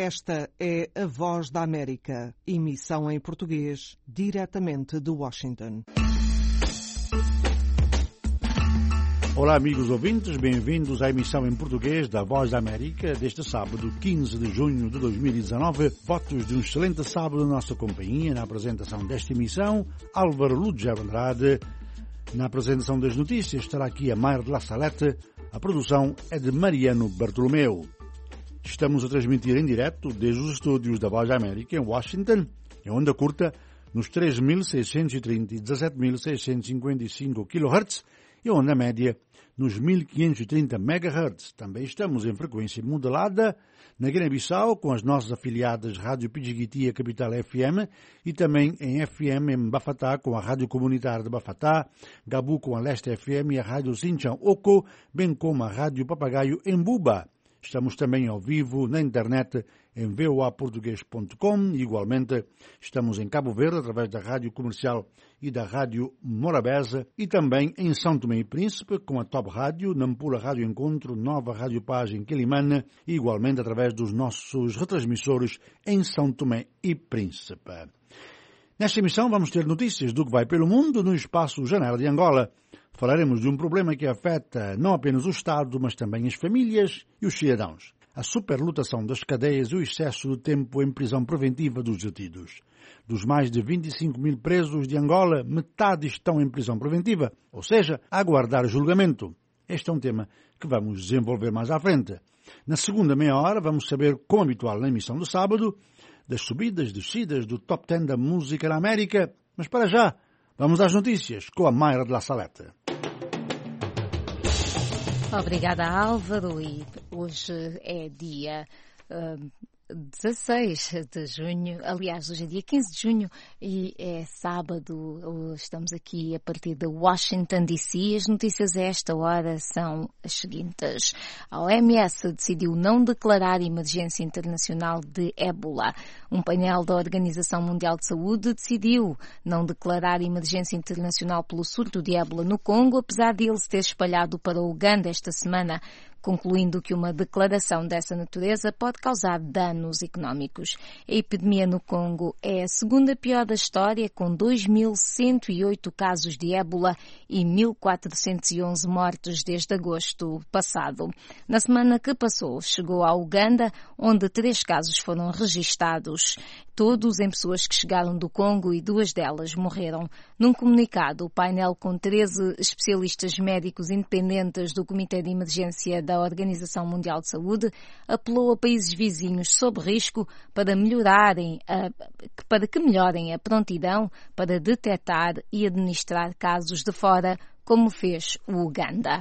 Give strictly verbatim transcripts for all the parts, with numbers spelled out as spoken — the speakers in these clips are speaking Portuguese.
Esta é a Voz da América, emissão em português, diretamente de Washington. Olá, amigos ouvintes, bem-vindos à emissão em português da Voz da América deste sábado, quinze de junho de dois mil e dezanove. Votos de um excelente sábado na nossa companhia. Na apresentação desta emissão, Álvaro Lúcio Andrade. Na apresentação das notícias estará aqui a Mayra de La Salette. A produção é de Mariano Bartolomeu. Estamos a transmitir em direto desde os estúdios da Voz da América em Washington, em onda curta, nos três mil seiscentos e trinta e dezassete mil seiscentos e cinquenta e cinco quilohertz e onda média nos mil quinhentos e trinta megahertz. Também estamos em frequência modulada na Guiné-Bissau com as nossas afiliadas Rádio Pidjiguiti, a Capital F M, e também em F M em Bafatá com a Rádio Comunitária de Bafatá, Gabu com a Leste F M e a Rádio Sinchão Oko, bem como a Rádio Papagaio em Buba. Estamos também ao vivo na internet em v o a português ponto com e igualmente estamos em Cabo Verde através da Rádio Comercial e da Rádio Morabeza e também em São Tomé e Príncipe com a Top Rádio, Nampula Rádio Encontro, Nova Rádio Paz em Quelimane e igualmente através dos nossos retransmissores em São Tomé e Príncipe. Nesta emissão vamos ter notícias do que vai pelo mundo no espaço Janela de Angola. Falaremos de um problema que afeta não apenas o Estado, mas também as famílias e os cidadãos. A superlotação das cadeias e o excesso de tempo em prisão preventiva dos detidos. Dos mais de vinte e cinco mil presos de Angola, metade estão em prisão preventiva, ou seja, a aguardar julgamento. Este é um tema que vamos desenvolver mais à frente. Na segunda meia hora vamos saber, como habitual na emissão do sábado, das subidas e descidas do top dez da música na América. Mas para já, vamos às notícias com a Mayra de La Salette. Obrigada, Álvaro, e hoje é dia uh, dezasseis de junho, aliás, hoje é dia quinze de junho e é sábado, estamos aqui a partir de Washington, D C. As notícias a esta hora são as seguintes. A O M S decidiu não declarar emergência internacional de ébola. Um painel da Organização Mundial de Saúde decidiu não declarar emergência internacional pelo surto de ébola no Congo, apesar de ele se ter espalhado para o Uganda esta semana, concluindo que uma declaração dessa natureza pode causar danos económicos. A epidemia no Congo é a segunda pior da história, com dois mil cento e oito casos de ébola e mil quatrocentos e onze mortes desde agosto passado. Na semana que passou, chegou à Uganda, onde três casos foram registados, todos em pessoas que chegaram do Congo e duas delas morreram. Num comunicado, o painel com treze especialistas médicos independentes do Comitê de Emergência da Organização Mundial de Saúde apelou a países vizinhos sob risco para melhorarem a, para que melhorem a prontidão para detectar e administrar casos de fora, como fez o Uganda.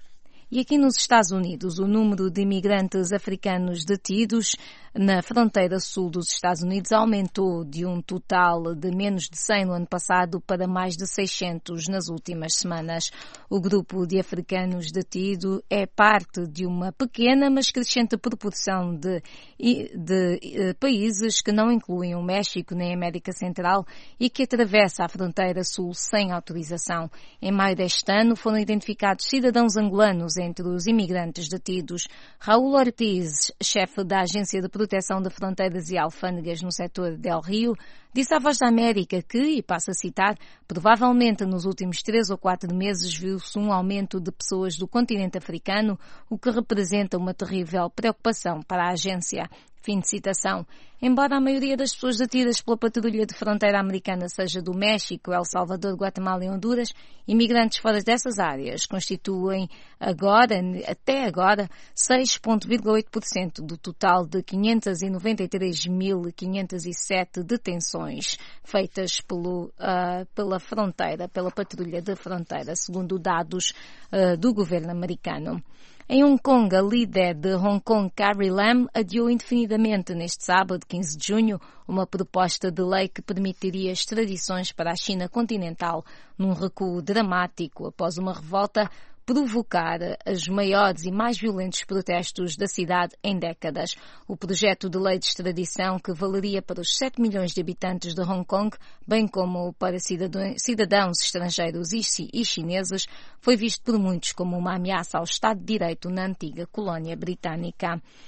E aqui nos Estados Unidos, o número de imigrantes africanos detidos na fronteira sul dos Estados Unidos aumentou de um total de menos de cem no ano passado para mais de seiscentos nas últimas semanas. O grupo de africanos detidos é parte de uma pequena, mas crescente proporção de, de, de países que não incluem o México nem a América Central e que atravessa a fronteira sul sem autorização. Em maio deste ano foram identificados cidadãos angolanos entre os imigrantes detidos. Raul Ortiz, chefe da Agência de Proteção de Fronteiras e Alfândegas no setor del Rio, disse à Voz da América que, e passo a citar, provavelmente nos últimos três ou quatro meses viu-se um aumento de pessoas do continente africano, o que representa uma terrível preocupação para a agência. Fim de citação. Embora a maioria das pessoas detidas pela patrulha de fronteira americana seja do México, El Salvador, Guatemala e Honduras, imigrantes fora dessas áreas constituem agora, até agora, seis vírgula oito por cento do total de quinhentas e noventa e três mil quinhentas e sete detenções feitas pelo, uh, pela fronteira, pela patrulha de fronteira, segundo dados uh, do governo americano. Em Hong Kong, a líder de Hong Kong, Carrie Lam, adiou indefinidamente neste sábado, quinze de junho, uma proposta de lei que permitiria extradições para a China continental, num recuo dramático após uma revolta provocar os maiores e mais violentos protestos da cidade em décadas. O projeto de lei de extradição, que valeria para os sete milhões de habitantes de Hong Kong, bem como para cidadãos estrangeiros e chineses, foi visto por muitos como uma ameaça ao Estado de Direito na antiga colónia britânica.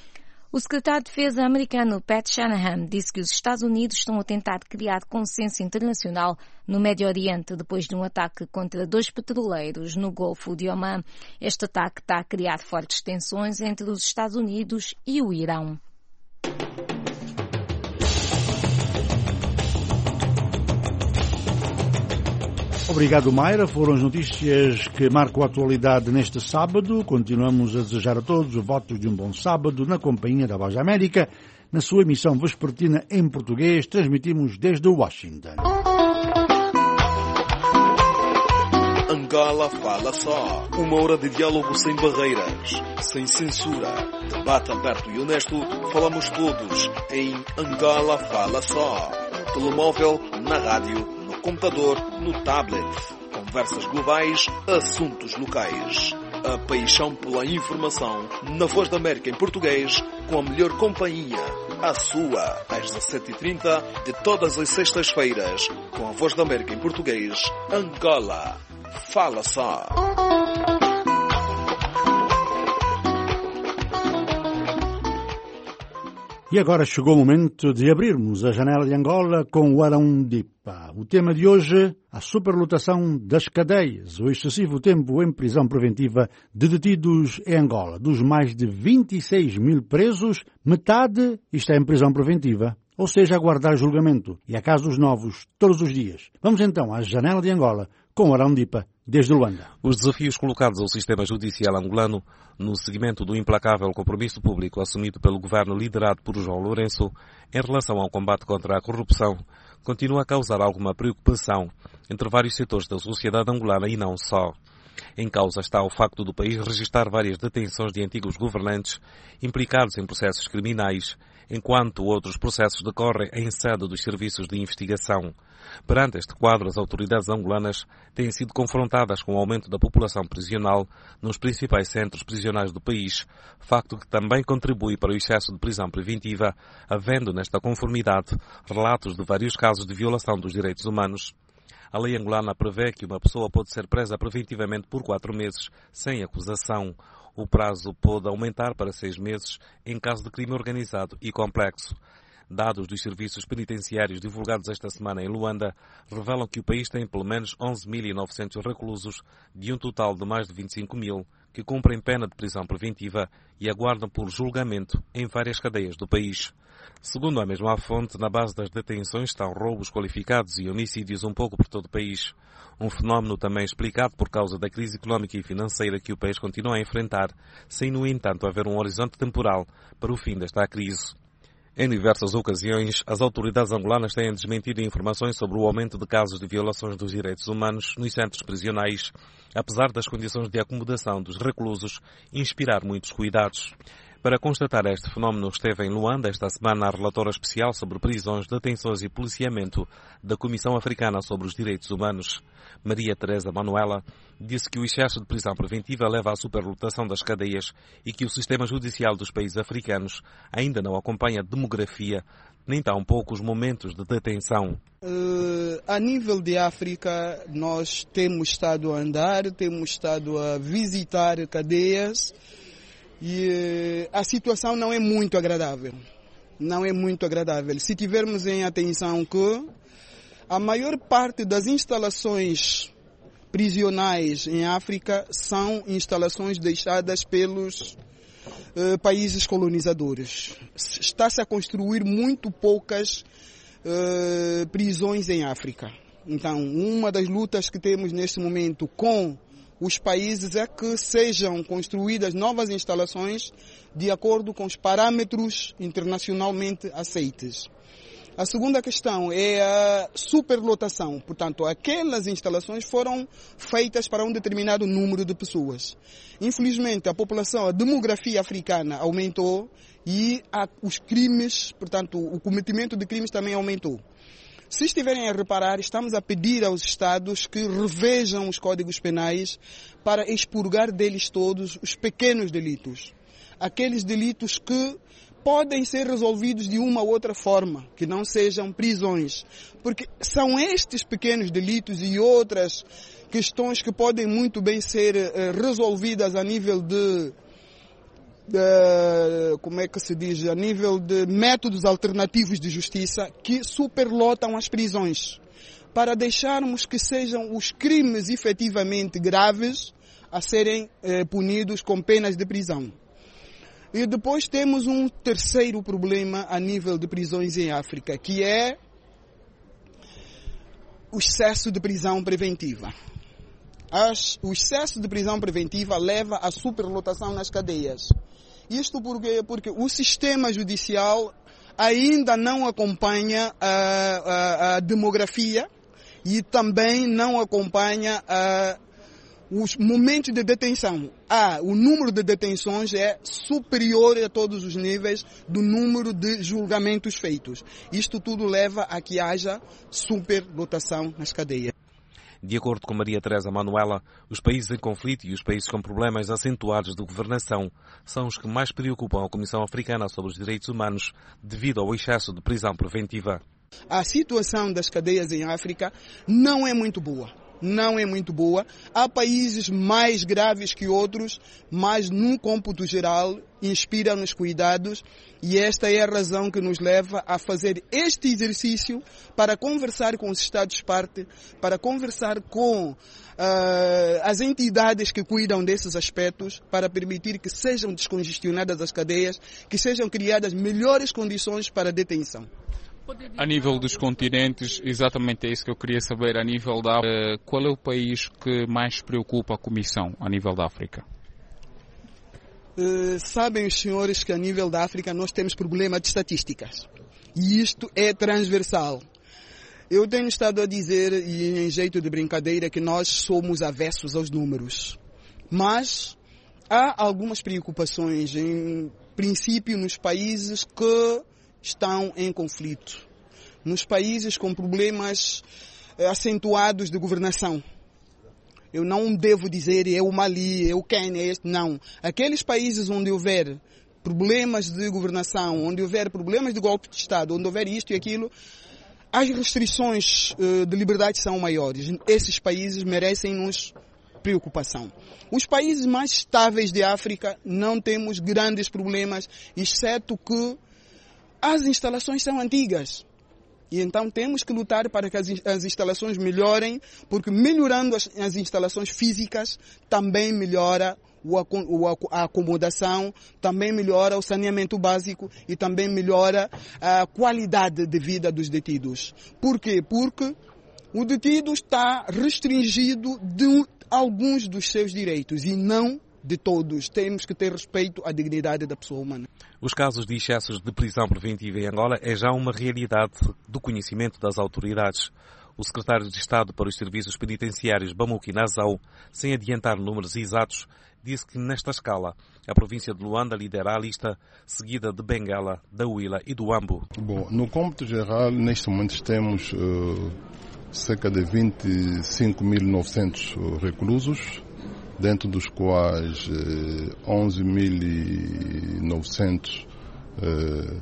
O secretário de Defesa americano Pat Shanahan disse que os Estados Unidos estão a tentar criar consenso internacional no Médio Oriente depois de um ataque contra dois petroleiros no Golfo de Omã. Este ataque está a criar fortes tensões entre os Estados Unidos e o Irão. Obrigado, Mayra. Foram as notícias que marcam a atualidade neste sábado. Continuamos a desejar a todos os votos de um bom sábado na companhia da Voz da América. Na sua emissão vespertina em português, transmitimos desde Washington. Angola Fala Só. Uma hora de diálogo sem barreiras, sem censura. Debate aberto e honesto. Falamos todos em Angola Fala Só. No telemóvel, na rádio, no computador, no tablet. Conversas globais, assuntos locais. A paixão pela informação na Voz da América em português, com a melhor companhia. A sua, às dezassete e trinta de todas as sextas-feiras, com a Voz da América em português. Angola Fala Só. E agora chegou o momento de abrirmos a janela de Angola com o Arão Dipa. O tema de hoje, a superlotação das cadeias, o excessivo tempo em prisão preventiva de detidos em Angola. Dos mais de vinte e seis mil presos, metade está em prisão preventiva, ou seja, a aguardar julgamento. E há casos novos todos os dias. Vamos então à janela de Angola com o Arão Dipa, desde Luanda. Os desafios colocados ao sistema judicial angolano no seguimento do implacável compromisso público assumido pelo governo liderado por João Lourenço em relação ao combate contra a corrupção continua a causar alguma preocupação entre vários setores da sociedade angolana e não só. Em causa está o facto do país registrar várias detenções de antigos governantes implicados em processos criminais, enquanto outros processos decorrem em sede dos serviços de investigação. Perante este quadro, as autoridades angolanas têm sido confrontadas com o aumento da população prisional nos principais centros prisionais do país, facto que também contribui para o excesso de prisão preventiva, havendo nesta conformidade relatos de vários casos de violação dos direitos humanos. A lei angolana prevê que uma pessoa pode ser presa preventivamente por quatro meses, sem acusação. O prazo pode aumentar para seis meses em caso de crime organizado e complexo. Dados dos serviços penitenciários divulgados esta semana em Luanda revelam que o país tem pelo menos onze mil e novecentos reclusos, de um total de mais de vinte e cinco mil, que cumprem pena de prisão preventiva e aguardam por julgamento em várias cadeias do país. Segundo a mesma fonte, na base das detenções estão roubos qualificados e homicídios um pouco por todo o país. Um fenómeno também explicado por causa da crise económica e financeira que o país continua a enfrentar, sem, no entanto, haver um horizonte temporal para o fim desta crise. Em diversas ocasiões, as autoridades angolanas têm desmentido informações sobre o aumento de casos de violações dos direitos humanos nos centros prisionais, apesar das condições de acomodação dos reclusos inspirar muitos cuidados. Para constatar este fenómeno, esteve em Luanda esta semana a relatora especial sobre prisões, detenções e policiamento da Comissão Africana sobre os Direitos Humanos. Maria Teresa Manuela disse que o excesso de prisão preventiva leva à superlotação das cadeias e que o sistema judicial dos países africanos ainda não acompanha a demografia, nem tampouco os momentos de detenção. Uh, a nível de África, nós temos estado a andar, temos estado a visitar cadeias, e a situação não é muito agradável. Não é muito agradável. Se tivermos em atenção que a maior parte das instalações prisionais em África são instalações deixadas pelos uh, países colonizadores. Está-se a construir muito poucas uh, prisões em África. Então, uma das lutas que temos neste momento com os países é que sejam construídas novas instalações de acordo com os parâmetros internacionalmente aceitos. A segunda questão é a superlotação. Portanto, aquelas instalações foram feitas para um determinado número de pessoas. Infelizmente, a população, a demografia africana aumentou e a, os crimes, portanto, o cometimento de crimes também aumentou. Se estiverem a reparar, estamos a pedir aos Estados que revejam os códigos penais para expurgar deles todos os pequenos delitos. Aqueles delitos que podem ser resolvidos de uma ou outra forma, que não sejam prisões. Porque são estes pequenos delitos e outras questões que podem muito bem ser resolvidas a nível de de, como é que se diz, a nível de métodos alternativos de justiça que superlotam as prisões, para deixarmos que sejam os crimes efetivamente graves a serem eh, punidos com penas de prisão. E depois temos um terceiro problema a nível de prisões em África, que é o excesso de prisão preventiva. As, o excesso de prisão preventiva leva à superlotação nas cadeias. Isto porque, porque o sistema judicial ainda não acompanha a, a, a demografia e também não acompanha a, os momentos de detenção. Ah, o número de detenções é superior a todos os níveis do número de julgamentos feitos. Isto tudo leva a que haja superlotação nas cadeias. De acordo com Maria Teresa Manuela, os países em conflito e os países com problemas acentuados de governação são os que mais preocupam a Comissão Africana sobre os Direitos Humanos devido ao excesso de prisão preventiva. A situação das cadeias em África não é muito boa. Não é muito boa. Há países mais graves que outros, mas num cômputo geral inspira-nos cuidados e esta é a razão que nos leva a fazer este exercício para conversar com os Estados-parte, para conversar com uh, as entidades que cuidam desses aspectos, para permitir que sejam descongestionadas as cadeias, que sejam criadas melhores condições para a detenção. A nível dos continentes, exatamente é isso que eu queria saber. A nível da África, qual é o país que mais preocupa a Comissão a nível da África? Uh, sabem os senhores que a nível da África nós temos problema de estatísticas. E isto é transversal. Eu tenho estado a dizer, e em jeito de brincadeira, que nós somos avessos aos números. Mas há algumas preocupações, em princípio, nos países que estão em conflito, nos países com problemas acentuados de governação. Eu não devo dizer é o Mali, é o Quênia, é este, não. Aqueles países onde houver problemas de governação, onde houver problemas de golpe de Estado, onde houver isto e aquilo, as restrições uh, de liberdade são maiores. Esses países merecem-nos preocupação. Os países mais estáveis de África não temos grandes problemas, exceto que as instalações são antigas. E então temos que lutar para que as, as instalações melhorem, porque melhorando as, as instalações físicas também melhora o, o, a acomodação, também melhora o saneamento básico e também melhora a qualidade de vida dos detidos. Por quê? Porque o detido está restringido de alguns dos seus direitos e não de todos. Temos que ter respeito à dignidade da pessoa humana. Os casos de excessos de prisão preventiva em Angola é já uma realidade do conhecimento das autoridades. O secretário de Estado para os Serviços Penitenciários, Bamuki Nazau, sem adiantar números exatos, disse que nesta escala a província de Luanda lidera a lista, seguida de Benguela, da Huila e do Ambo. Bom, no cômputo geral, neste momento temos uh, cerca de vinte e cinco mil e novecentos reclusos, dentro dos quais eh, onze mil e novecentos eh,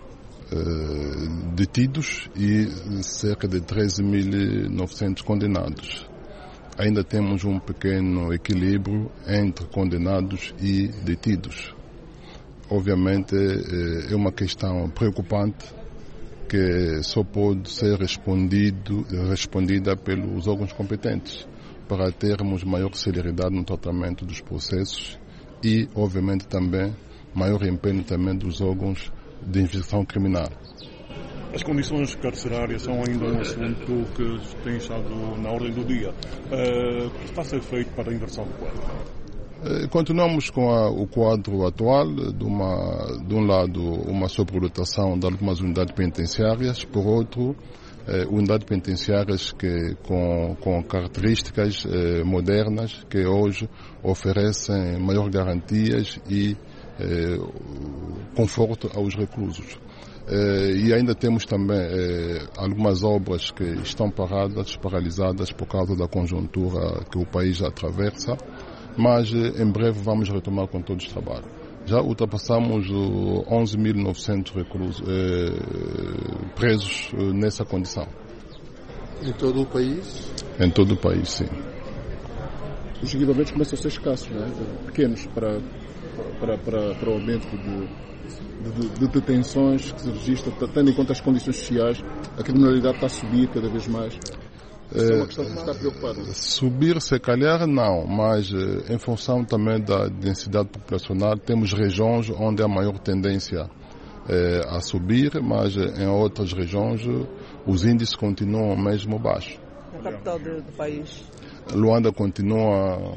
eh, detidos e cerca de treze mil e novecentos condenados. Ainda temos um pequeno equilíbrio entre condenados e detidos. Obviamente eh, é uma questão preocupante que só pode ser respondido, respondida pelos órgãos competentes, para termos maior celeridade no tratamento dos processos e, obviamente, também maior empenho também dos órgãos de investigação criminal. As condições carcerárias são ainda um assunto que tem estado na ordem do dia. Uh, o que está a ser feito para a inversão do quadro? Uh, continuamos com a, o quadro atual, de, uma, de um lado uma sobrelotação de algumas unidades penitenciárias, por outro, Eh, unidades penitenciárias que, com, com características eh, modernas que hoje oferecem maior garantias e eh, conforto aos reclusos. Eh, e ainda temos também eh, algumas obras que estão paradas, paralisadas por causa da conjuntura que o país atravessa, mas eh, em breve vamos retomar com todo o trabalho. Já ultrapassamos onze mil e novecentos reclusos, eh, presos eh, nessa condição. Em todo o país? Em todo o país, sim. Os equipamentos começam a ser escassos, não é? Pequenos para para, para, para o aumento de, de, de detenções que se registra, tendo em conta as condições sociais, a criminalidade está a subir cada vez mais? Isso é uma questão que me está preocupada. Subir, se calhar, não, mas em função também da densidade populacional, temos regiões onde há maior tendência é, a subir, mas em outras regiões os índices continuam mesmo baixos. A capital do, do país? Luanda continua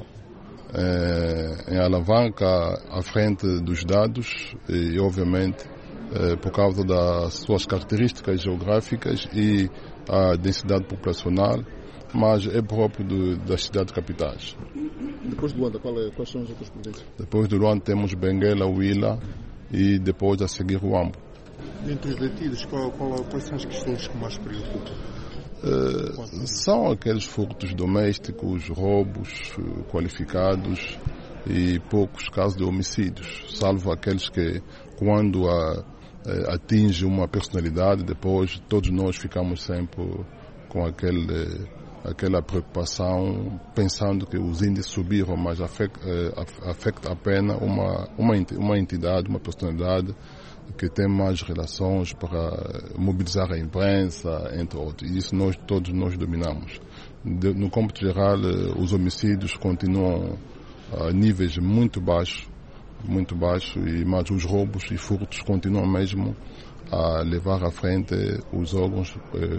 é, em alavanca à frente dos dados e, obviamente, é, por causa das suas características geográficas e a densidade populacional, mas é próprio de, das cidades capitais. Depois de Luanda, qual é, quais são as outras províncias? Depois de Luanda temos Benguela, Huila e depois a seguir Huambo. Entre os detidos, qual, qual, quais são as questões que mais preocupam? Uh, são aqueles furtos domésticos, roubos uh, qualificados e poucos casos de homicídios, salvo aqueles que, quando a atinge uma personalidade, depois todos nós ficamos sempre com aquele, aquela preocupação, pensando que os índices subiram, mas afeta, afeta apenas uma, uma, uma entidade, uma personalidade que tem mais relações para mobilizar a imprensa, entre outros. E isso nós, todos nós dominamos. De, no cômputo geral, os homicídios continuam a níveis muito baixos, muito baixo, e mas os roubos e furtos continuam mesmo a levar à frente os órgãos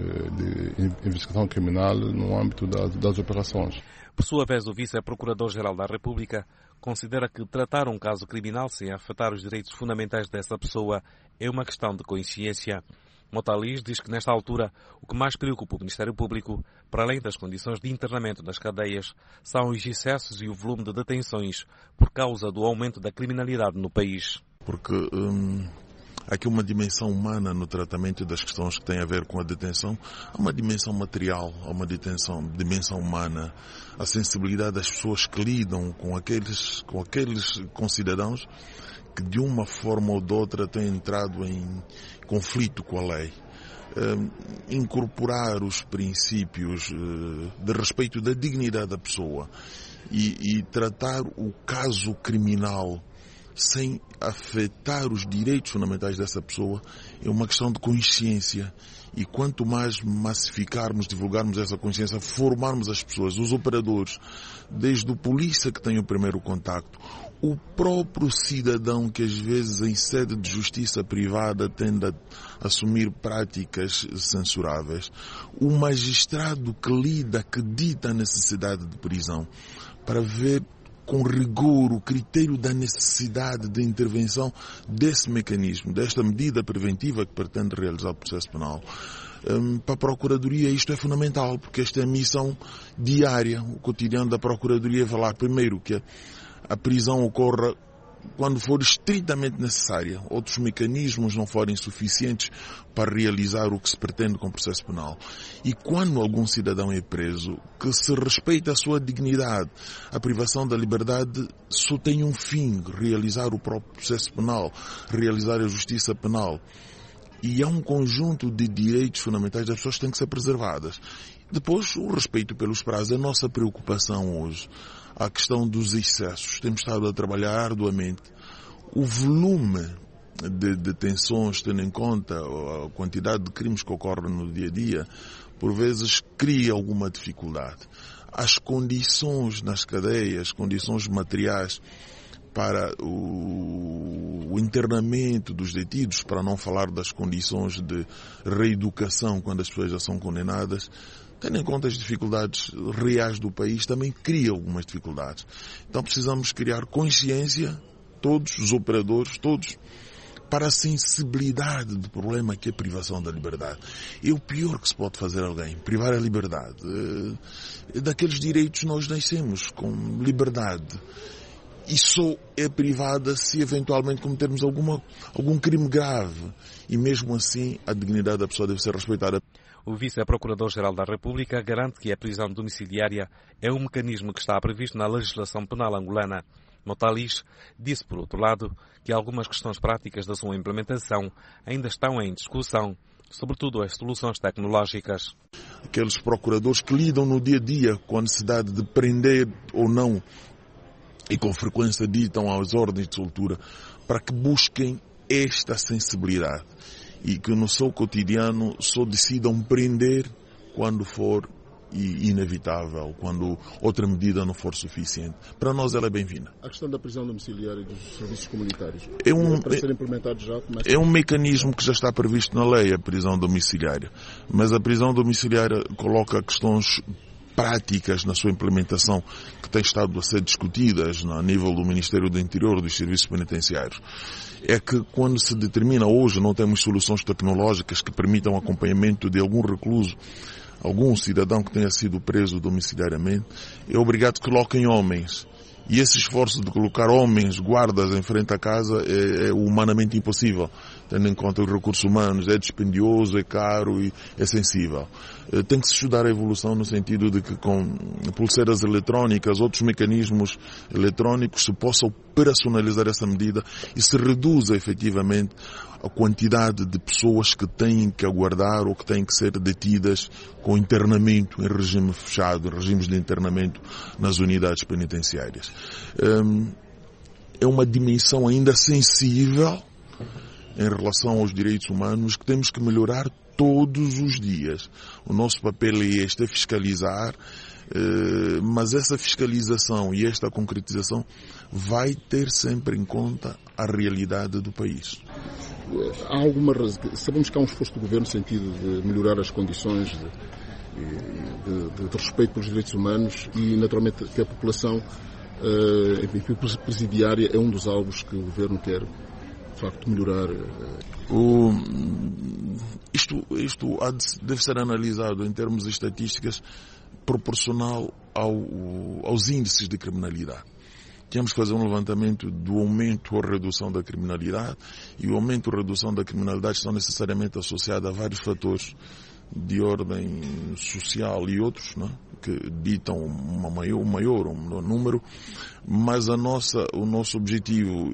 de investigação criminal no âmbito das, das operações. Por sua vez, o vice-procurador-geral da República considera que tratar um caso criminal sem afetar os direitos fundamentais dessa pessoa é uma questão de consciência. Motalis diz que, nesta altura, o que mais preocupa o Ministério Público, para além das condições de internamento das cadeias, são os excessos e o volume de detenções por causa do aumento da criminalidade no país. Porque hum, há aqui uma dimensão humana no tratamento das questões que têm a ver com a detenção. Há uma dimensão material, há uma detenção, dimensão humana, a sensibilidade das pessoas que lidam com aqueles, com aqueles concidadãos que de uma forma ou de outra têm entrado em conflito com a lei. Uh, incorporar os princípios uh, de respeito da dignidade da pessoa e, e tratar o caso criminal sem afetar os direitos fundamentais dessa pessoa é uma questão de consciência. E quanto mais massificarmos, divulgarmos essa consciência, formarmos as pessoas, os operadores, desde o polícia que tem o primeiro contacto, o próprio cidadão que às vezes em sede de justiça privada tende a assumir práticas censuráveis, o magistrado que lida, que dita a necessidade de prisão, para ver com rigor o critério da necessidade de intervenção desse mecanismo, desta medida preventiva que pretende realizar o processo penal. Um, para a Procuradoria isto é fundamental, porque esta é a missão diária. O cotidiano da Procuradoria é falar primeiro que a, a prisão ocorra quando for estritamente necessária, outros mecanismos não forem suficientes para realizar o que se pretende com o processo penal. E quando algum cidadão é preso, que se respeita a sua dignidade, a privação da liberdade só tem um fim, realizar o próprio processo penal, realizar a justiça penal. E há um conjunto de direitos fundamentais das pessoas que têm que ser preservadas. Depois, o respeito pelos prazos. A nossa preocupação hoje, a questão dos excessos. Temos estado a trabalhar arduamente. O volume de detenções, tendo em conta a quantidade de crimes que ocorrem no dia a dia, por vezes cria alguma dificuldade. As condições nas cadeias, condições materiais para o, o internamento dos detidos, para não falar das condições de reeducação quando as pessoas já são condenadas, tendo em conta as dificuldades reais do país, também cria algumas dificuldades. Então precisamos criar consciência, todos os operadores, todos, para a sensibilidade do problema que é a privação da liberdade. É o pior que se pode fazer a alguém, privar a liberdade. É, daqueles direitos nós nascemos com liberdade. E só é privada se eventualmente cometermos alguma, algum crime grave. E mesmo assim a dignidade da pessoa deve ser respeitada. O vice-procurador-geral da República garante que a prisão domiciliária é um mecanismo que está previsto na legislação penal angolana. Motalis disse, por outro lado, que algumas questões práticas da sua implementação ainda estão em discussão, sobretudo as soluções tecnológicas. Aqueles procuradores que lidam no dia a dia com a necessidade de prender ou não e com frequência ditam às ordens de soltura para que busquem esta sensibilidade e que no seu cotidiano só decidam prender quando for inevitável, quando outra medida não for suficiente. Para nós ela é bem-vinda. A questão da prisão domiciliária e dos serviços comunitários é um, para ser implementado já? É um mecanismo que já está previsto na lei, a prisão domiciliária. Mas a prisão domiciliária coloca questões práticas na sua implementação que têm estado a ser discutidas a nível do Ministério do Interior, dos serviços penitenciários. É que quando se determina, hoje não temos soluções tecnológicas que permitam acompanhamento de algum recluso, algum cidadão que tenha sido preso domiciliariamente, é obrigado que coloquem homens. E esse esforço de colocar homens, guardas em frente à casa é, é humanamente impossível, tendo em conta os recursos humanos, é dispendioso, é caro e é sensível. Tem que se estudar a evolução no sentido de que com pulseiras eletrónicas, outros mecanismos eletrónicos, se possa operacionalizar essa medida e se reduza efetivamente a quantidade de pessoas que têm que aguardar ou que têm que ser detidas com internamento em regime fechado, em regimes de internamento nas unidades penitenciárias. É uma dimensão ainda sensível em relação aos direitos humanos que temos que melhorar todos os dias. O nosso papel é este, é fiscalizar, mas essa fiscalização e esta concretização vai ter sempre em conta a realidade do país. Há alguma razão, sabemos que há um esforço do Governo no sentido de melhorar as condições de, de, de, de respeito pelos direitos humanos e naturalmente que a população uh, presidiária é um dos alvos que o Governo quer de facto melhorar. O, isto isto deve ser analisado em termos de estatísticas proporcional ao, aos índices de criminalidade. Temos que fazer um levantamento do aumento ou redução da criminalidade, e o aumento ou redução da criminalidade estão necessariamente associados a vários fatores de ordem social e outros, né, que ditam uma maior, um maior ou um menor número, mas a nossa, o nosso objetivo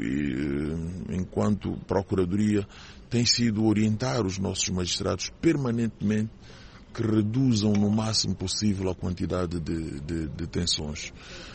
enquanto Procuradoria tem sido orientar os nossos magistrados permanentemente que reduzam no máximo possível a quantidade de, de, de detenções.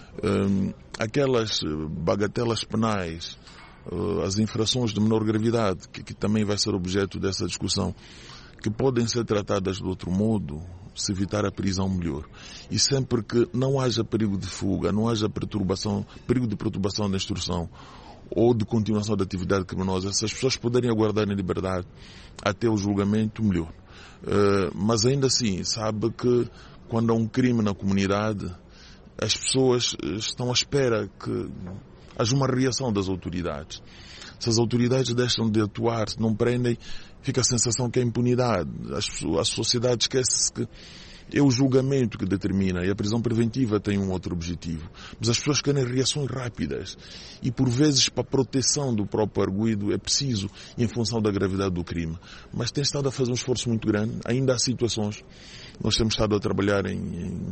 Um, aquelas bagatelas penais, uh, as infrações de menor gravidade, que, que também vai ser objeto dessa discussão, que podem ser tratadas de outro modo, se evitar a prisão melhor. E sempre que não haja perigo de fuga, não haja perturbação, perigo de perturbação da instrução ou de continuação da atividade criminosa, essas pessoas poderem aguardar em liberdade até o julgamento, melhor. Uh, mas ainda assim, sabe que quando há um crime na comunidade, as pessoas estão à espera que haja uma reação das autoridades. Se as autoridades deixam de atuar, se não prendem, fica a sensação que é impunidade. A sociedade esquece que é o julgamento que determina, e a prisão preventiva tem um outro objetivo. Mas as pessoas querem reações rápidas. E por vezes, para a proteção do próprio arguido, é preciso, em função da gravidade do crime. Mas tem estado a fazer um esforço muito grande. Ainda há situações. Nós temos estado a trabalhar em, em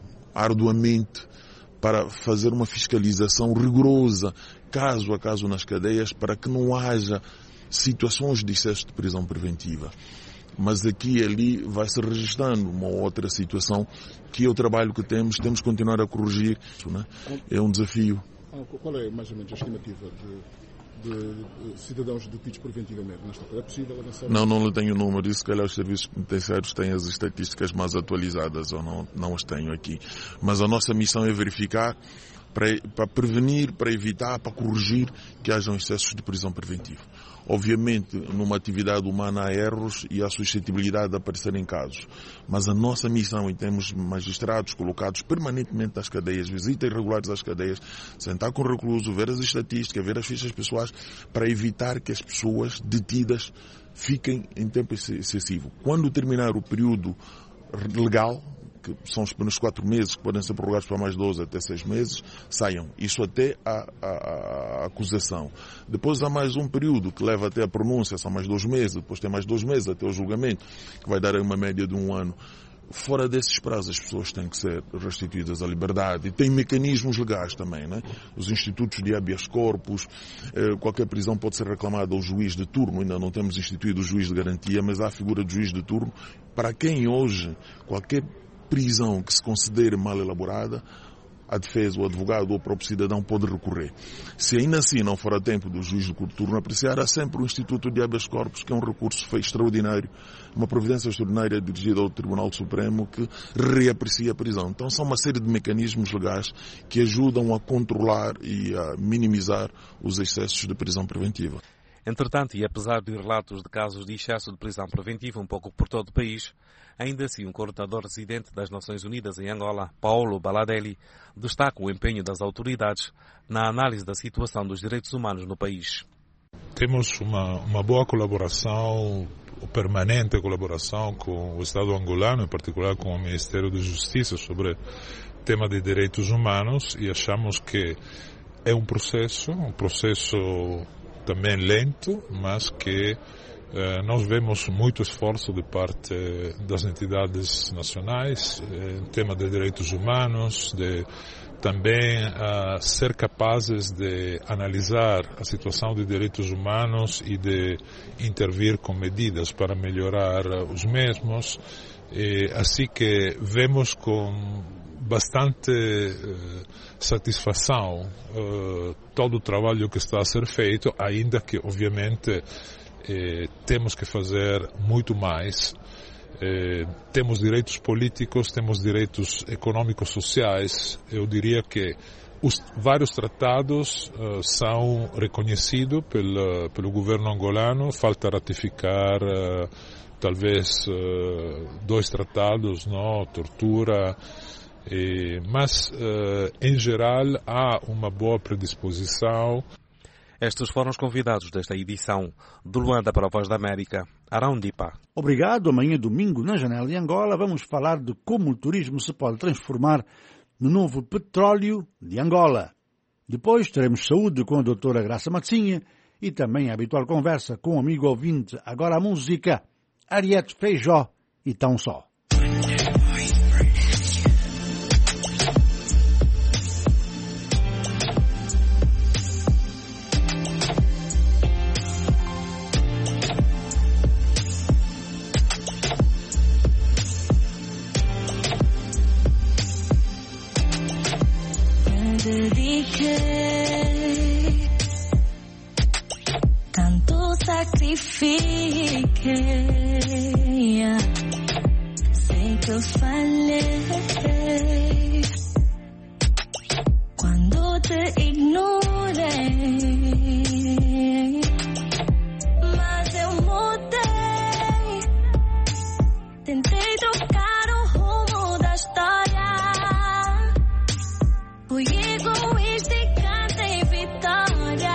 arduamente para fazer uma fiscalização rigorosa, caso a caso nas cadeias, para que não haja situações de excesso de prisão preventiva. Mas aqui e ali vai-se registrando uma outra situação que é o trabalho que temos, temos que continuar a corrigir. Né? É um desafio. Qual é mais ou menos a estimativa de, de, de cidadãos detidos preventivamente? É possível avançar? Não, não lhe tenho o número. Isso, se calhar, os serviços penitenciários têm as estatísticas mais atualizadas, ou não, não as tenho aqui. Mas a nossa missão é verificar para, para prevenir, para evitar, para corrigir que hajam excessos de prisão preventiva. Obviamente, numa atividade humana há erros e há suscetibilidade de aparecer em casos. Mas a nossa missão, em termos magistrados colocados permanentemente nas cadeias, visitas regulares às cadeias, sentar com o recluso, ver as estatísticas, ver as fichas pessoais, para evitar que as pessoas detidas fiquem em tempo excessivo. Quando terminar o período legal, que são os primeiros quatro meses, que podem ser prorrogados para mais doze até seis meses, saiam. Isso até a, a, a acusação. Depois há mais um período que leva até a pronúncia, são mais dois meses, depois tem mais dois meses até o julgamento, que vai dar uma média de um ano. Fora desses prazos, as pessoas têm que ser restituídas à liberdade. E tem mecanismos legais também, né? Os institutos de habeas corpus, eh, qualquer prisão pode ser reclamada ao juiz de turno. Ainda não temos instituído o juiz de garantia, mas há a figura do juiz de turno, para quem hoje qualquer prisão que se considere mal elaborada, a defesa, o advogado ou o próprio cidadão pode recorrer. Se ainda assim não for a tempo do juiz de turno apreciar, há sempre o Instituto de Habeas Corpus, que é um recurso extraordinário, uma providência extraordinária dirigida ao Tribunal Supremo que reaprecia a prisão. Então são uma série de mecanismos legais que ajudam a controlar e a minimizar os excessos de prisão preventiva. Entretanto, e apesar de relatos de casos de excesso de prisão preventiva um pouco por todo o país, ainda assim um coordenador residente das Nações Unidas em Angola, Paulo Baladelli, destaca o empenho das autoridades na análise da situação dos direitos humanos no país. Temos uma, uma boa colaboração, permanente colaboração com o Estado angolano, em particular com o Ministério da Justiça, sobre o tema de direitos humanos, e achamos que é um processo, um processo também lento, mas que eh, nós vemos muito esforço de parte das entidades nacionais eh, em tema de direitos humanos, de também uh, ser capazes de analisar a situação de direitos humanos e de intervir com medidas para melhorar uh, os mesmos. E, assim que vemos com bastante uh, satisfação uh, todo o trabalho que está a ser feito, ainda que obviamente eh, temos que fazer muito mais. Eh, temos direitos políticos, temos direitos econômicos sociais. Eu diria que os vários tratados uh, são reconhecidos pelo, pelo governo angolano. Falta ratificar uh, talvez uh, dois tratados, não? Tortura. E, mas, uh, em geral, há uma boa predisposição. Estes foram os convidados desta edição de Luanda para a Voz da América, Arão Dipa. Obrigado. Amanhã, domingo, na Janela de Angola, vamos falar de como o turismo se pode transformar no novo petróleo de Angola. Depois teremos saúde com a doutora Graça Matzinha e também a habitual conversa com o amigo ouvinte. Agora a música, Ariete Feijó e Tão Só. Tanto sacrifiquei, sei que eu falhei quando te ignorei, mas eu mudei, tentei trocar o rumo da história, fui egoísta e cantei vitória.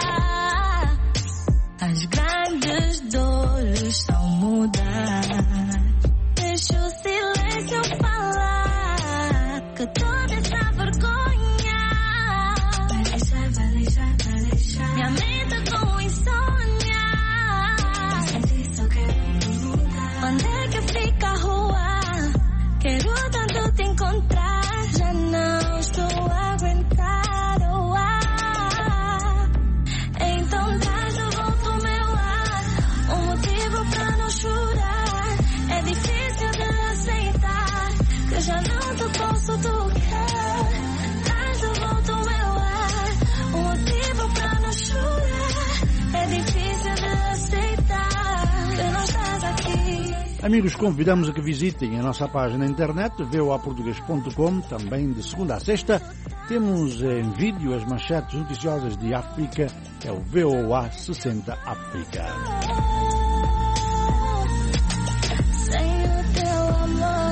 As grandes dores são mudar. Deixa o silêncio falar, que toda essa vergonha vai deixar, vai deixar, vai deixar. Minha mente com insônia, mas isso quero mudar. Onde é que fica a rua? Quero tanto te encontrar, já não estou a aguentar o ar. Então traz de volta o meu ar, um motivo pra não chorar. É difícil de aceitar que já não te posso tocar. Traz de volta o meu ar, um motivo pra não chorar. É difícil de aceitar que não estás aqui. Amigos, convidamos a que visitem a nossa página na internet, v o a português ponto com, também de segunda a sexta. Temos em vídeo as manchetes noticiosas de África, é o V O A sessenta África. Sem o teu amor,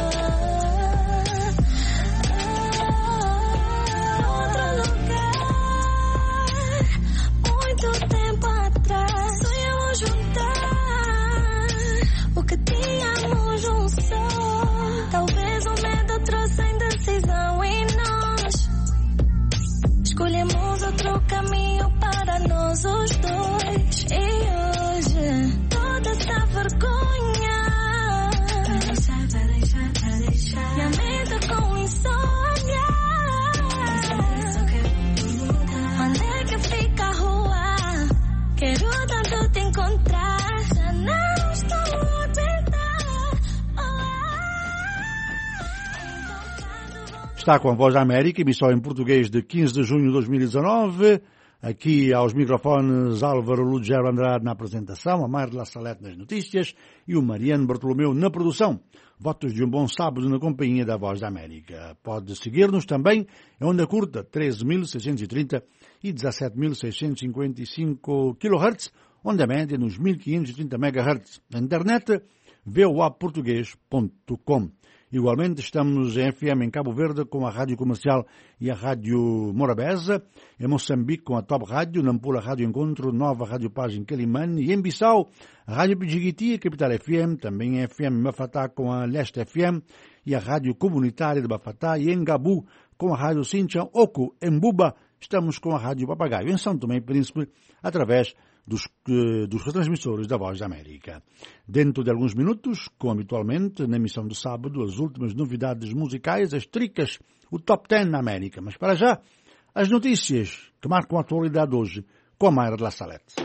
outro lugar, muito tempo atrás, sonhamos juntar o que tínhamos um só. Talvez o medo trouxe indecisão em nós. Escolhemos outro caminho para nós os dois. E hoje toda essa vergonha vai deixar, vai deixar, vai deixar. Minha mente com insônia, mas eu quero mudar. Onde é que fica a rua? Quero tanto te encontrar, já não estou a aguentar. Está com a Voz da América, emissão em português de quinze de junho de dois mil e dezanove. Aqui aos microfones Álvaro Lugero Andrade na apresentação, a Marla Salete nas notícias e o Mariano Bartolomeu na produção. Votos de um bom sábado na companhia da Voz da América. Pode seguir-nos também em onda curta treze mil seiscentos e trinta e dezassete mil seiscentos e cinquenta e cinco quilohertz, onda média nos mil quinhentos e trinta megahertz. Na internet, voa português ponto com. Igualmente estamos em F M em Cabo Verde com a Rádio Comercial e a Rádio Morabeza, em Moçambique com a Top Rádio, Nampula Rádio Encontro, Nova Rádio Paz em Quelimane e em Bissau, a Rádio Pidjigiti, a Capital F M, também em F M Mafatá com a Leste F M e a Rádio Comunitária de Mafatá e em Gabu com a Rádio Sinchan Oku, em Buba estamos com a Rádio Papagaio, em São Tomé e Príncipe, através Dos, dos retransmissores da Voz da América. Dentro de alguns minutos, como habitualmente, na emissão de sábado, as últimas novidades musicais, as tricas, o Top dez na América. Mas para já, as notícias que marcam a atualidade hoje, com a Mayra de La Salette.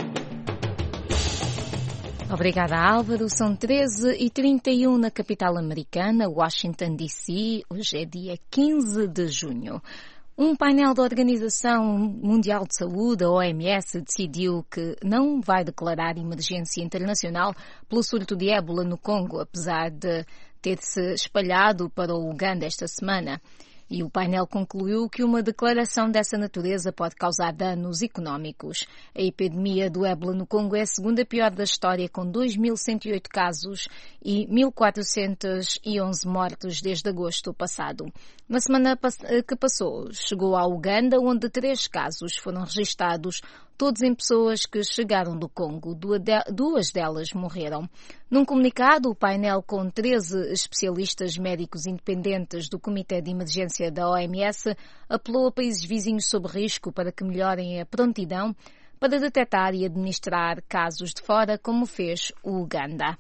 Obrigada, Álvaro. São treze e trinta e um na capital americana, Washington, D C Hoje é dia quinze de junho. Um painel da Organização Mundial de Saúde, a O M S, decidiu que não vai declarar emergência internacional pelo surto de ébola no Congo, apesar de ter-se espalhado para o Uganda esta semana. E o painel concluiu que uma declaração dessa natureza pode causar danos económicos. A epidemia do ébola no Congo é a segunda pior da história, com dois mil cento e oito casos e mil quatrocentos e onze mortos desde agosto passado. Na semana que passou, chegou ao Uganda, onde três casos foram registados, todos em pessoas que chegaram do Congo. Duas delas morreram. Num comunicado, o painel com treze especialistas médicos independentes do Comitê de Emergência da O M S apelou a países vizinhos sob risco para que melhorem a prontidão para detectar e administrar casos de fora, como fez o Uganda.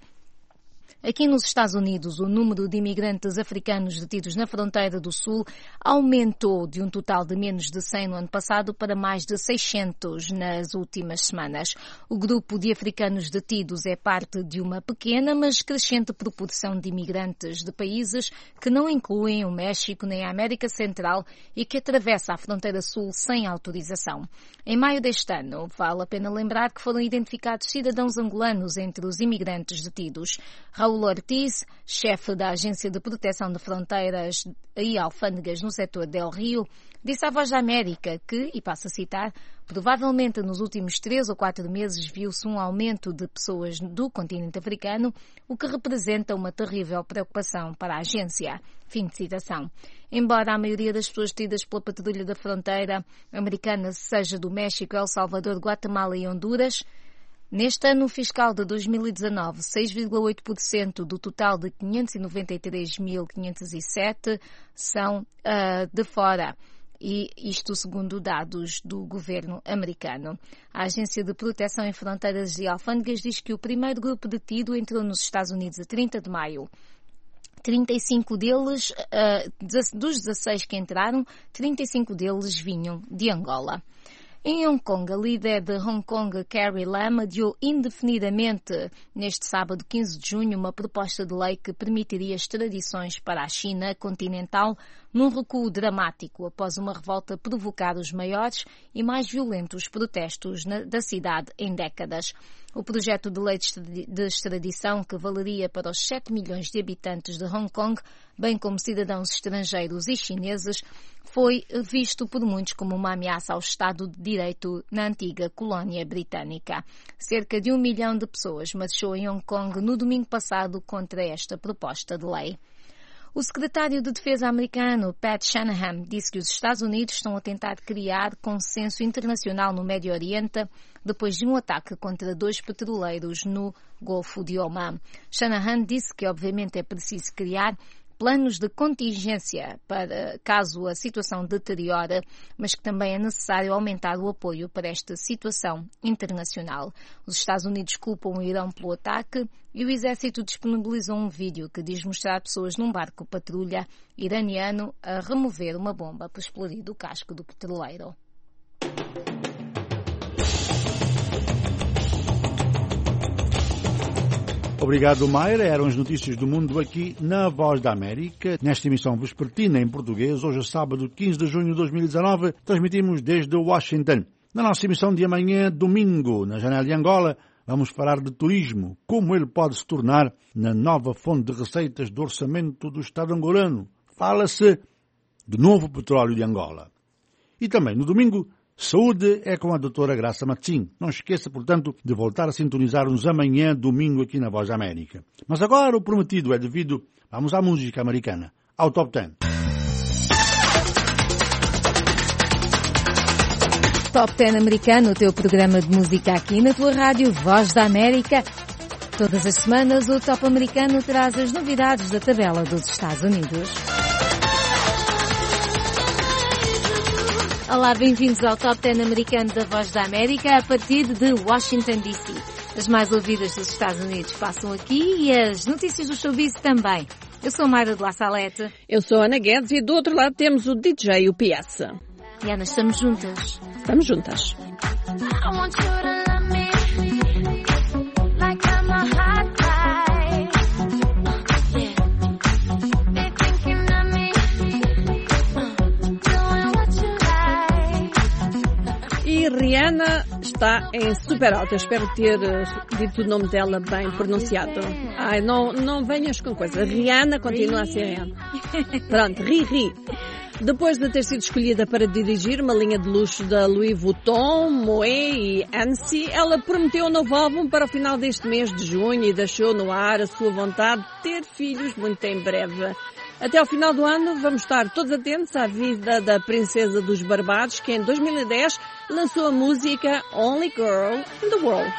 Aqui nos Estados Unidos, o número de imigrantes africanos detidos na fronteira do Sul aumentou de um total de menos de cem no ano passado para mais de seiscentos nas últimas semanas. O grupo de africanos detidos é parte de uma pequena, mas crescente proporção de imigrantes de países que não incluem o México nem a América Central e que atravessa a fronteira Sul sem autorização. Em maio deste ano, vale a pena lembrar que foram identificados cidadãos angolanos entre os imigrantes detidos. Raul Ortiz, chefe da Agência de Proteção de Fronteiras e Alfândegas no setor del Rio, disse à Voz da América que, e passo a citar, provavelmente nos últimos três ou quatro meses viu-se um aumento de pessoas do continente africano, o que representa uma terrível preocupação para a agência. Fim de citação. Embora a maioria das pessoas detidas pela patrulha da fronteira americana seja do México, El Salvador, Guatemala e Honduras, neste ano fiscal de dois mil e dezanove, seis vírgula oito por cento do total de quinhentos e noventa e três mil quinhentos e sete são uh, de fora. E isto segundo dados do governo americano. A Agência de Proteção em Fronteiras e Alfândegas diz que o primeiro grupo detido entrou nos Estados Unidos a trinta de maio. trinta e cinco deles, uh, dos dezasseis que entraram, trinta e cinco deles vinham de Angola. Em Hong Kong, a líder de Hong Kong, Carrie Lam, adiou indefinidamente, neste sábado quinze de junho, uma proposta de lei que permitiria extradições para a China continental num recuo dramático após uma revolta provocar os maiores e mais violentos protestos na, da cidade em décadas. O projeto de lei de extradição, que valeria para os sete milhões de habitantes de Hong Kong, bem como cidadãos estrangeiros e chineses, foi visto por muitos como uma ameaça ao Estado de Direito na antiga colónia britânica. Cerca de um milhão de pessoas marchou em Hong Kong no domingo passado contra esta proposta de lei. O secretário de Defesa americano, Pat Shanahan, disse que os Estados Unidos estão a tentar criar consenso internacional no Médio Oriente depois de um ataque contra dois petroleiros no Golfo de Oman. Shanahan disse que, obviamente, é preciso criar planos de contingência para caso a situação deteriore, mas que também é necessário aumentar o apoio para esta situação internacional. Os Estados Unidos culpam o Irão pelo ataque e o exército disponibilizou um vídeo que diz mostrar pessoas num barco patrulha iraniano a remover uma bomba para explodir o casco do petroleiro. Obrigado, Mayra. Eram as notícias do mundo aqui na Voz da América. Nesta emissão vespertina em português, hoje é sábado, quinze de junho de dois mil e dezanove, transmitimos desde Washington. Na nossa emissão de amanhã, domingo, na Janela de Angola, vamos falar de turismo, como ele pode se tornar na nova fonte de receitas do orçamento do Estado angolano. Fala-se do novo petróleo de Angola. E também no domingo, saúde é com a doutora Graça Matsim. Não esqueça, portanto, de voltar a sintonizar-nos amanhã, domingo, aqui na Voz da América. Mas agora o prometido é devido. Vamos à música americana, ao Top dez. Top dez americano, o teu programa de música aqui na tua rádio Voz da América. Todas as semanas o Top americano traz as novidades da tabela dos Estados Unidos. Olá, bem-vindos ao Top dez americano da Voz da América a partir de Washington, D C. As mais ouvidas dos Estados Unidos passam aqui e as notícias do showbiz também. Eu sou Mayra de La Salete. Eu sou Ana Guedes e do outro lado temos o D J e o P S. E Ana, estamos juntas. Estamos juntas. E Rihanna está em super alta. Eu espero ter dito o nome dela bem pronunciado. Ai, não, não venhas com coisa. Rihanna continua a ser Rihanna. Pronto, ri, ri. Depois de ter sido escolhida para dirigir uma linha de luxo da Louis Vuitton, Moët e Annecy, ela prometeu um novo álbum para o final deste mês de junho e deixou no ar a sua vontade de ter filhos muito em breve. Até ao final do ano vamos estar todos atentos à vida da princesa dos Barbados, que em dois mil e dez lançou a música Only Girl in the World.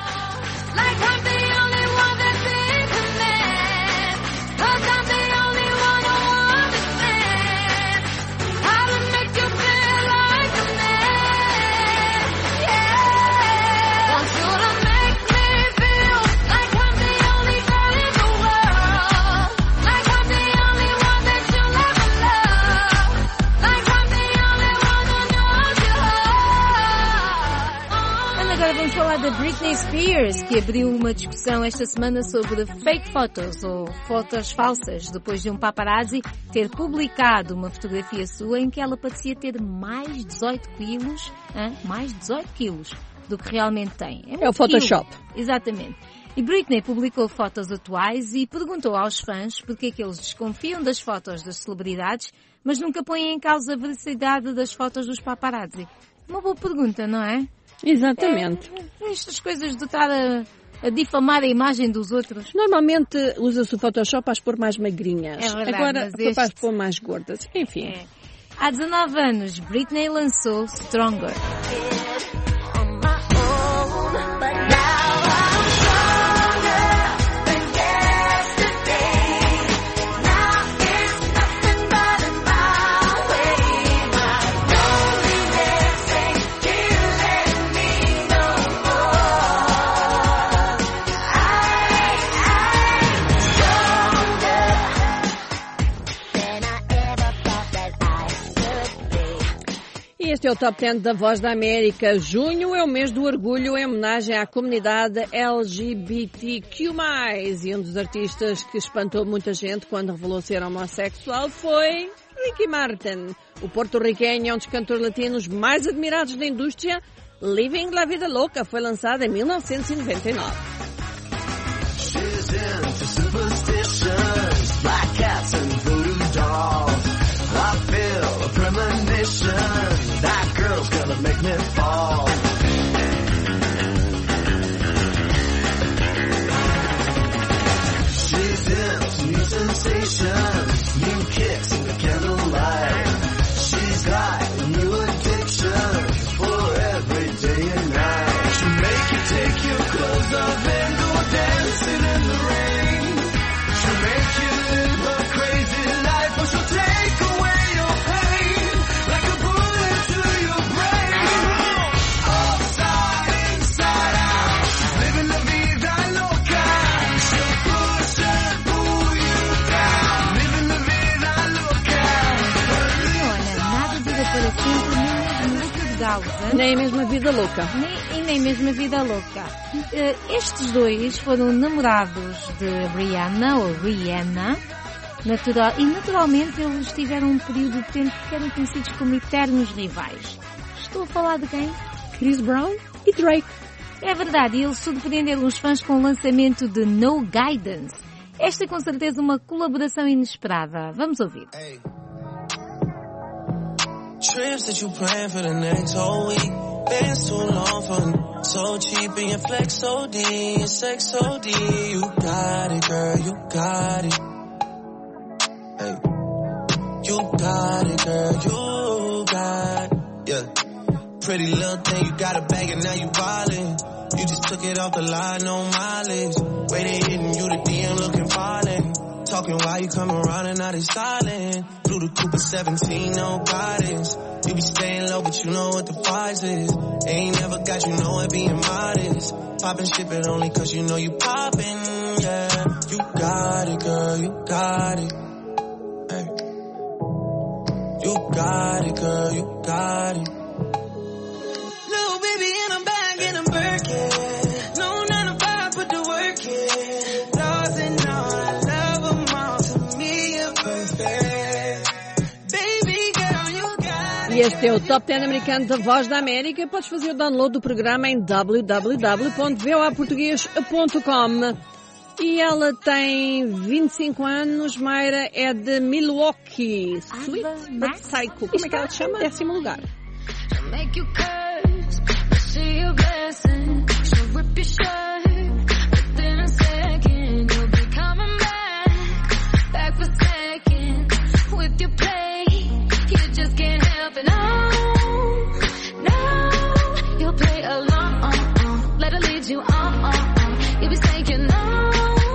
Vamos falar da Britney Spears, que abriu uma discussão esta semana sobre fake photos ou fotos falsas, depois de um paparazzi ter publicado uma fotografia sua em que ela parecia ter mais dezoito quilos, hein? mais dezoito quilos do que realmente tem. É, é o Photoshop. Quilo. Exatamente. E Britney publicou fotos atuais e perguntou aos fãs porque é que eles desconfiam das fotos das celebridades, mas nunca põem em causa a veracidade das fotos dos paparazzi. Uma boa pergunta, não é? Exatamente. É, estas coisas de estar a, a difamar a imagem dos outros. Normalmente usa-se o Photoshop para as pôr mais magrinhas. É verdade, agora este... para as pôr mais gordas. Enfim. É. Há dezanove anos, Britney lançou Stronger. Este é o Top dez da Voz da América. Junho é o mês do orgulho em homenagem à comunidade L G B T Q mais, e um dos artistas que espantou muita gente quando revelou ser homossexual foi Ricky Martin. O porto-riquenho é um dos cantores latinos mais admirados da indústria. Living La Vida Loca foi lançado em mil novecentos e noventa e nove. I feel a premonition. That girl's gonna make me fall. She's into new sensations, new kicks in the candlelight. She's got a new addiction for every day and night. She'll make you take your clothes off and go dancing in the rain. She'll make you live a crazy life, or she'll take away your pain like a bullet to your brain. Upside, inside out, she's living la vida loca. She'll push and pull you down, living la vida loca. E olha, nada dura para sempre, nem mesmo líquido Thousand. Nem mesmo a vida louca. Nem, e nem mesmo a vida louca. Uh, estes dois foram namorados de Rihanna, ou Rihanna, natural, e naturalmente eles tiveram um período de tempo que eram conhecidos como eternos rivais. Estou a falar de quem? Chris Brown e Drake. É verdade, e eles surpreenderam os fãs com o lançamento de No Guidance. Esta é com certeza uma colaboração inesperada. Vamos ouvir. Hey. Trips that you plan for the next whole week. Bands too long for so cheap and your flex so D, your sex so D. You got it, girl, you got it. Hey. You got it, girl, you got it. Yeah. Pretty little thing, you got a bag and now you wildin'. You just took it off the line, no mileage. Way they hitting you, the D M looking violent. Talking while you come around and now they silent. Blue the Cooper seventeen, no guidance. You be staying low, but you know what the price is. Ain't never got you know it being modest. Poppin' ship it only cause you know you poppin', yeah. You got it, girl, you got it. Hey. You got it, girl, you got it. Little baby in a bag and a Birkin. No nine to five, put the work in. Laws and all, I love them all. To me, you're perfect. Baby girl, you got it. E este é o Top dez americano da Voz da América. Podes fazer o download do programa em w w w ponto v o a português ponto com. E ela tem vinte e cinco anos, Mayra é de Milwaukee. Sweet but Psycho. Como é que ela te chama? Décimo lugar. Make you curse, see a blessing. She'll rip your shirt within a second. You'll be coming back, back for second. With your play, you just can't help it. No, no, you'll play along. Let her lead you on. You'll be saying no,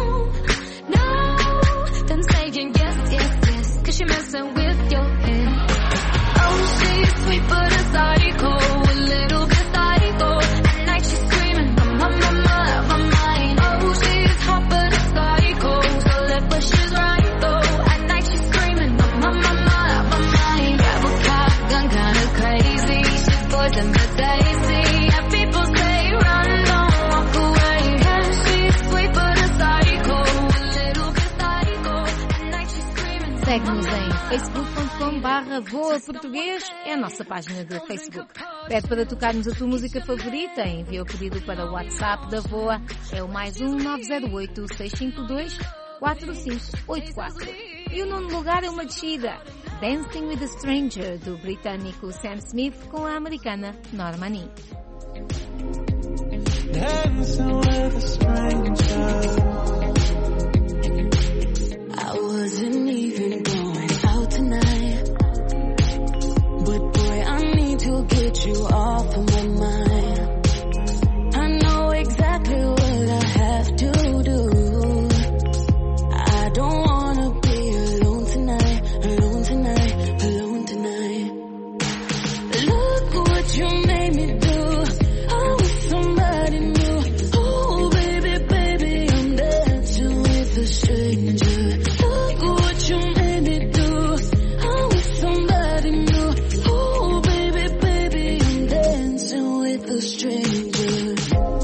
no, then saying yes, yes, yes. Cause you're messing with your head. Oh, she's sweet but a psycho, a little bit psycho. At night she's screaming, I'm on my mind, my mind. Oh, she's hot but a psycho, so left but she's right though. At night she's screaming, I'm on my mind, my mind. Grab a cop gun, kinda crazy. She's poison but Daisy. Yeah, people say run, don't walk away. Yeah, she's sweet but a psycho, a little bit psycho. At night she's screaming. Segue-nos em facebook ponto com barra voa português, é a nossa página de Facebook. Pede para tocarmos a tua música favorita, envia o pedido para o WhatsApp da Voa, é o mais um nove zero oito, seis cinco dois, quatro cinco oito quatro. E o nono lugar é uma descida, Dancing with a Stranger, do britânico Sam Smith com a americana Normani. Dancing with a stranger. I wasn't even going out tonight, but boy, I need to get you off of my mind. I know exactly what I have to do. I don't wanna be alone tonight, alone tonight, alone tonight. Look what you made me do. I was somebody new. Oh baby, baby, I'm dancing with a stranger. You made me do. I was somebody new. Oh baby, baby, I'm dancing with a stranger.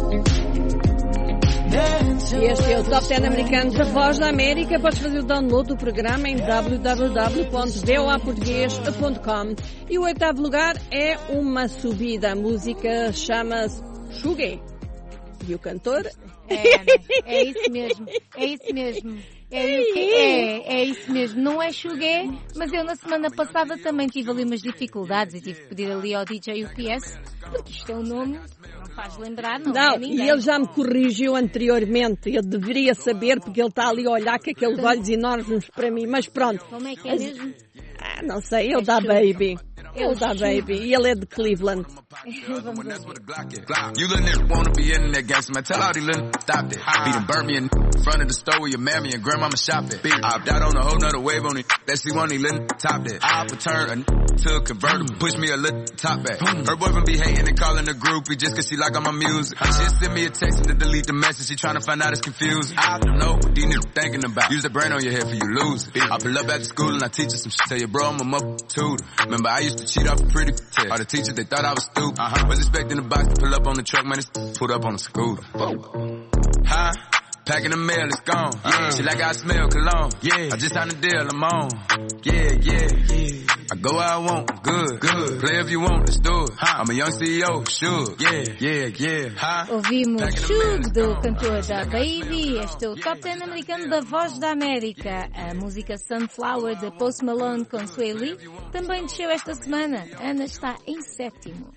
E este é o Top dez americano da Voz da América. Podes fazer o download do programa em w w w ponto v o a português ponto com. E o oitavo lugar é uma subida. A música chama-se Shugé. E o cantor? É, Ana, é isso mesmo, é isso mesmo. É, é, é isso mesmo, não é Shugé, mas eu na semana passada também tive ali umas dificuldades e tive que pedir ali ao D J U P S, porque isto é um nome, não faz lembrar, não, não é ninguém. E ele já me corrigiu anteriormente, eu deveria saber porque ele está ali a olhar com aqueles olhos enormes para mim, mas pronto. Como é que é mesmo? Ah, não sei, eu da Baby. Eu da Baby, e ele é de Cleveland. You little nigga wanna be in that gangster, man. Tell all these little stop that. Beat them, burn me in front of the store where your mammy and grandmama shop at. Big opt out on a whole nother wave on it. That she want these little top that. I'll return a to a convertible. Push me a little top back. Her boyfriend be hating and calling a groupie just cause she like all my music. She'll send me a text and delete the message. She tryna find out it's confusing. I don't know what these niggas thinking about. Use the brain on your head for you lose it. I pull up after school and I teach you some shit. Tell your bro I'm a mother tutor. Remember I used to cheat off a pretty test. All the teachers they thought I was stupid. Uh-huh. Was expecting the box to pull up on the truck, man, it's pulled up on the scooter. Huh? Packing the mail, it's gone. Yeah. She like I smell cologne. Yeah. I just signed a deal, I'm on. Yeah, yeah, yeah. I go where I want, good, good. Play if you want, let's do it. I'm a young C E O, sure. Yeah, yeah, yeah. Huh? Ouvimos Shug do cantor da Baby. Este é o Top dez americano da Voz da América. A música Sunflower de Post Malone com Sway Lee também desceu esta semana. Ana está em sétimo.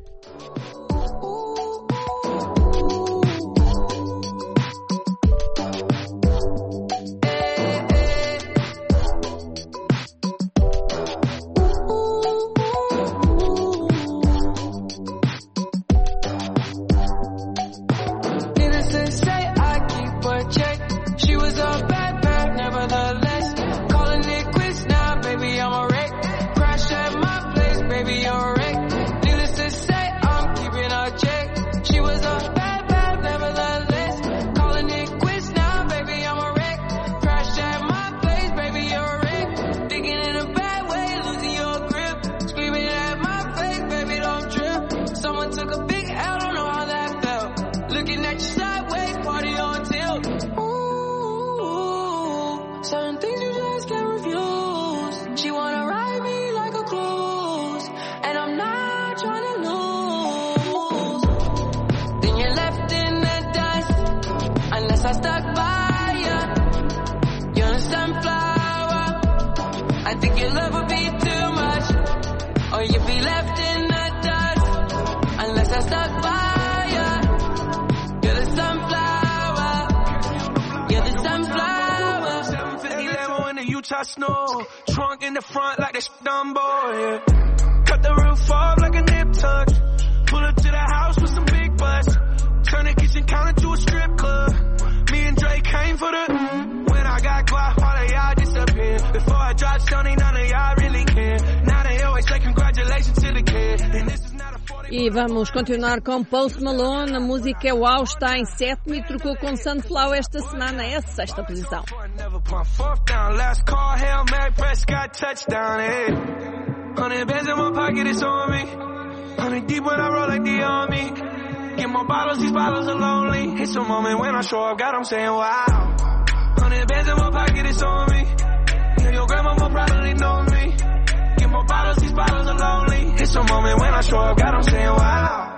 Snow, trunk in the front like that Dumbo, yeah. Cut the roof off like a nip tuck. Pull up to the house with some big butts. Turn the kitchen counter to a strip club. Me and Drake came for the. When I got guap, all of y'all disappear. Before I dropped Sony, none of y'all really care. Now they always say congratulations to the kid. And this is not a forty. E vamos continuar com Post Malone. A música é Wow, está em sétimo e trocou com Sunflower esta semana. É a sexta posição. Fourth down, last call, Hail Mary, Prescott, touchdown, hey. Hundred bands in my pocket, it's on me. Hundred deep when I roll like the army. Get more bottles, these bottles are lonely. It's a moment when I show up, God, I'm saying wow. Hundred bands in my pocket, it's on me. Yeah, your grandma will probably know me. Get more bottles, these bottles are lonely. It's a moment when I show up, God, I'm saying wow.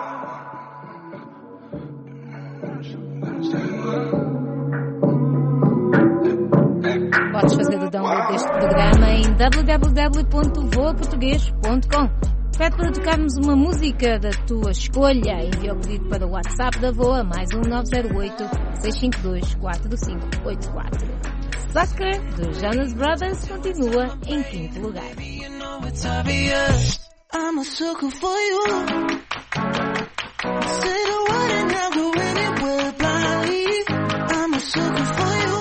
Podes fazer o download deste programa em w w w ponto voa português ponto com. Pede para tocarmos uma música da tua escolha. Envia o pedido para o WhatsApp da Voa, mais um nove zero oito, seis cinco dois, quatro cinco oito quatro. Sucker, dos Jonas Brothers, continua em quinto lugar. I'm a sucker for you. Say the word and I'll go anywhere blindly. I'm a sucker for you.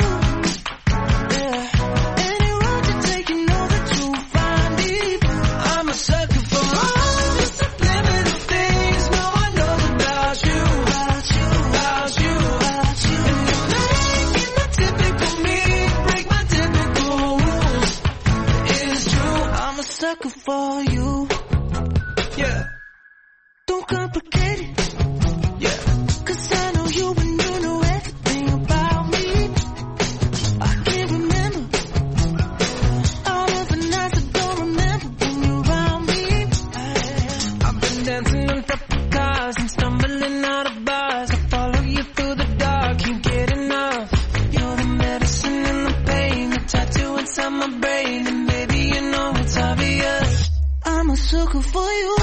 Sucker for you, yeah. Don't complicate it, yeah. Cause I know you and you know everything about me. I can't remember all of the nights I don't remember when you're around me. I've been dancing on top of cars and stumbling out of bars. I follow you through the dark, can't get enough. You're the medicine and the pain, the tattoo inside my brain. And baby, you know it's obvious. I'm a sucker for you.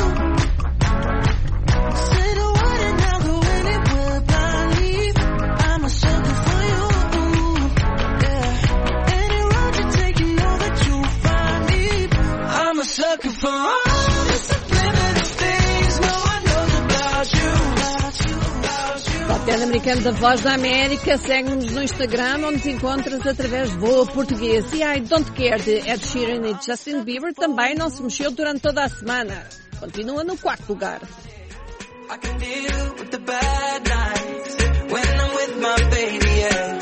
Say the word and I'll go anywhere blindly. I'm a sucker for you. Yeah. Any road you take, you know that you'll find me. I'm a sucker for all the subliminal things. No, I know Ten americano da Voz da América. Segue-nos no Instagram, onde te encontras através de Voa Português. E I Don't Care de Ed Sheeran e Justin Bieber também não se mexeu durante toda a semana. Continua no quarto lugar. I can deal with the bad nights when I'm with my baby, yeah.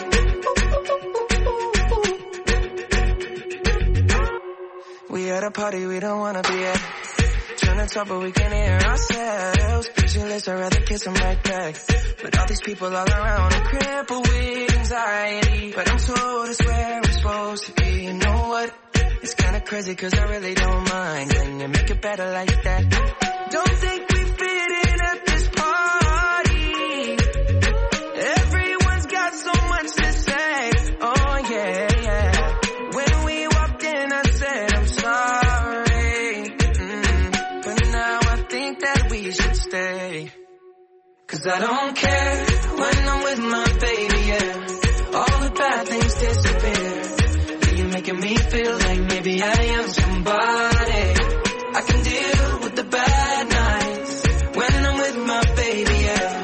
We at a party we don't wanna be at. Trying to talk but we can't hear ourselves. Pictureless, I'd rather kiss them right back. But all these people all around, I'm crippled with anxiety. But I'm told it's where I'm supposed to be. You know what? It's kinda crazy cause I really don't mind. Can you make it better like that? Don't think we fit in at this party. Everyone's got so much to say. Oh yeah, yeah. When we walked in I said I'm sorry. Mm. But now I think that we should stay. Cause I don't care when I'm with my baby, yeah. All the bad things disappear. You're making me feel like maybe I am somebody. I can deal with the bad nights when I'm with my baby, yeah.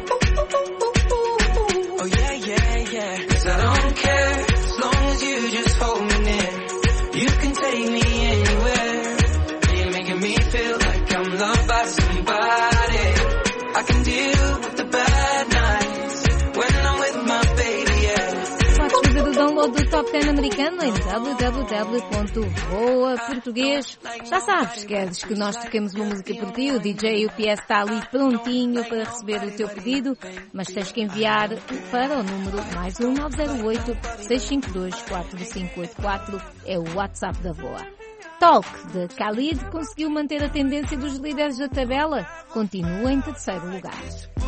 Oh yeah, yeah, yeah. Cause I don't care as long as you just hold me near. You can take me anywhere. You're making me feel like I'm loved by somebody. I can deal with the bad nights when I'm with my baby, yeah. Podes fazer o download do Top dez americano em w w w ponto voa português. Já sabes, queres que nós toquemos uma música por ti? O D J U P S está ali prontinho para receber o teu pedido, mas tens que enviar para o número mais um nove zero oito, seis cinco dois, quatro cinco oito quatro, é o WhatsApp da Voa. Talk, de Khalid, conseguiu manter a tendência dos líderes da tabela. Continua em terceiro lugar.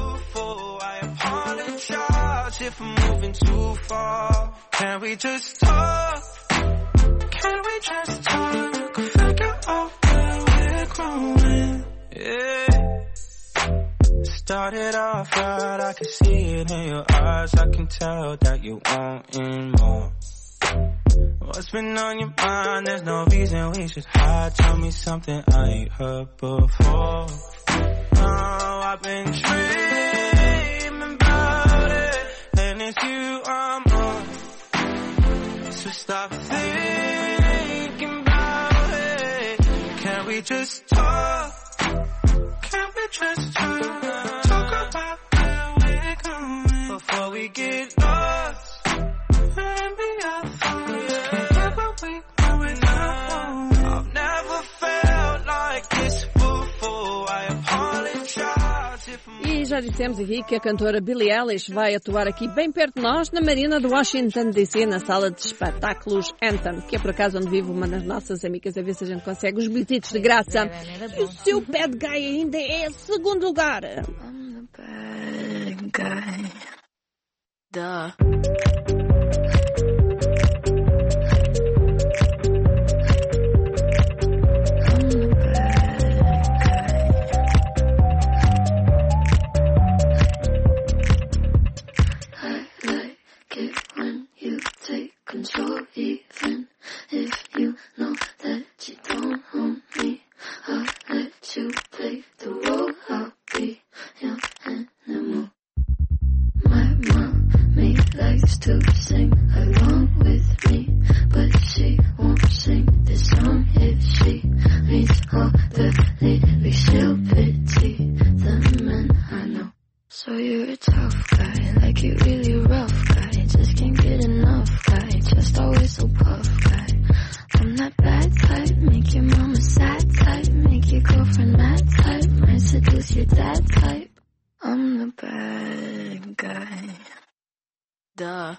If I'm moving too far, can we just talk? Can we just talk? Figure out where we're growing. Yeah. Started off right, I can see it in your eyes. I can tell that you wanting more. What's been on your mind? There's no reason we should hide. Tell me something I ain't heard before. Oh, I've been dreaming about it. And it's you I'm on. So stop thinking about it. Can we just talk? Can we just talk? Talk about where we're going before we get lost. And be our thoughts. Wherever we going now. I've never felt like this before. I apologize if I'm... E já dissemos aqui que a cantora Billie Eilish vai atuar aqui bem perto de nós, na Marina de Washington D C, na sala de espetáculos Anthem, que é por acaso onde vive uma das nossas amigas, a ver se a gente consegue os bilhetes de graça. E o seu bad guy ainda é segundo lugar. I'm the bad guy. Duh. Control, even if you know that you don't own me. I'll let you play the role. I'll be your animal. My mommy likes to sing along with me, but she won't sing this song if she reads all the lyrics. She'll pity the men I know. So you're a tough guy, like you really rough guy. Just can't get enough guy, just always so puff guy. I'm that bad type, make your mama sad type, make your girlfriend mad type, might seduce your dad type. I'm the bad guy. Duh.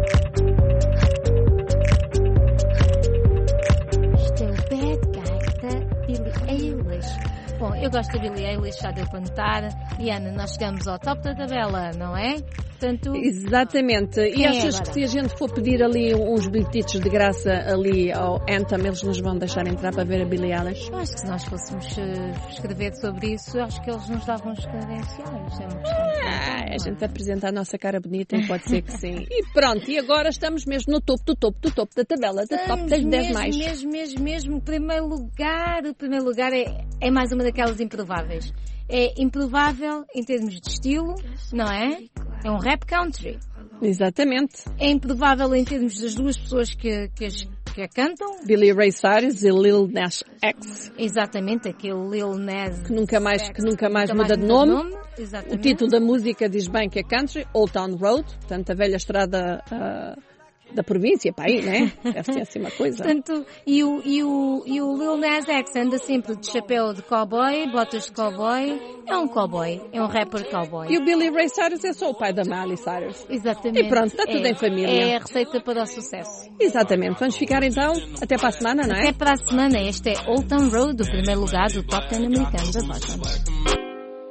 Isto é o bad guy da Billie Eilish. Bom, eu gosto da Billie Eilish, já deu para notar. Diana, nós chegamos ao top da tabela, não é? Portanto, exatamente. E achas é que se a gente for pedir ali uns bilhetes de graça ali ao Anthem, eles nos vão deixar entrar para ver a Billie Eilish? Eu acho que se nós fôssemos uh, escrever sobre isso, eu acho que eles nos davam os credenciais. É uma questão de ah, a gente apresenta a nossa cara bonita, pode ser que sim. E pronto, e agora estamos mesmo no topo do topo do topo da tabela, da top das dez mais. Mesmo, mesmo, mesmo. O primeiro lugar, o primeiro lugar é, é mais uma daquelas improváveis. É improvável em termos de estilo, não é? É um rap country. Exatamente. É improvável em termos das duas pessoas que, que, as, que a cantam. Billy Ray Cyrus e Lil Nas X. Exatamente, aquele Lil Nas que nunca mais, X, que nunca mais nunca muda mais de nome. nome. Exatamente. O título da música diz bem que é country, Old Town Road, portanto a velha estrada uh, da província, para aí, né? Deve ser assim uma coisa. Portanto, e o, e, o, e o Lil Nas X anda sempre de chapéu de cowboy, botas de cowboy. É um cowboy, é um rapper cowboy. E o Billy Ray Cyrus é só o pai da Miley Cyrus. Exatamente. E pronto, está tudo é, em família. É a receita para o sucesso. Exatamente. Vamos ficar então até para a semana, não é? Até para a semana. Este é Old Town Road, o primeiro lugar do Top dez americano da Voz da América.